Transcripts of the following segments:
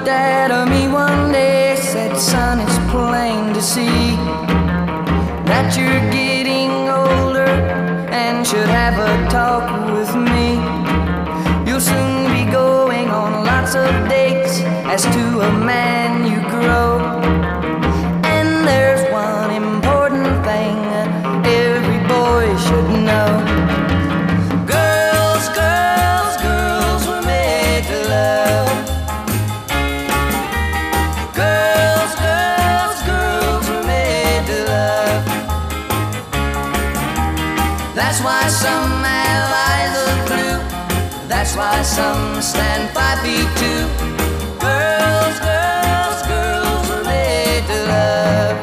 looked at me one day, said, son, it's plain to see that you're getting older and should have a talk with me. You'll soon be going on lots of dates. As to a man you grow, and there's one important thing every boy should know. Girls, girls, girls were made to love. Girls, girls, girls were made to love. That's why some have eyes of blue. That's why some stand 5 feet 2. Girls, girls, girls were made to love.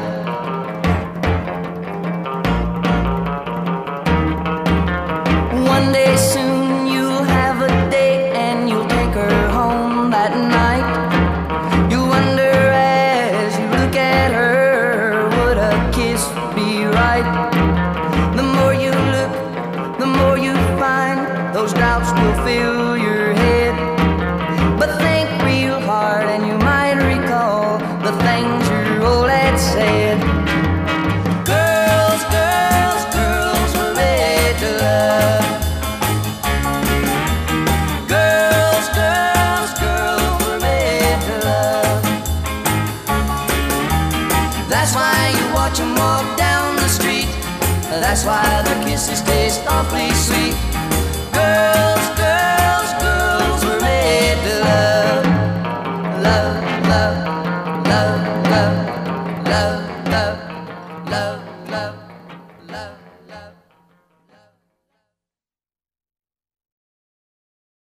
One day soon you'll have a date and you'll take her home that night. You'll wonder as you look at her, would a kiss be right? The more you look, the more you find, those doubts will fill your head. But think real hard and you might recall the things your old dad said. Girls, girls, girls were made to love. Girls, girls, girls were made to love. That's why you watch them walk down the street. That's why their kisses taste awfully sweet. Girls, girls, girls were made to love. Love, love, love, love, love, love, love, love, love, love.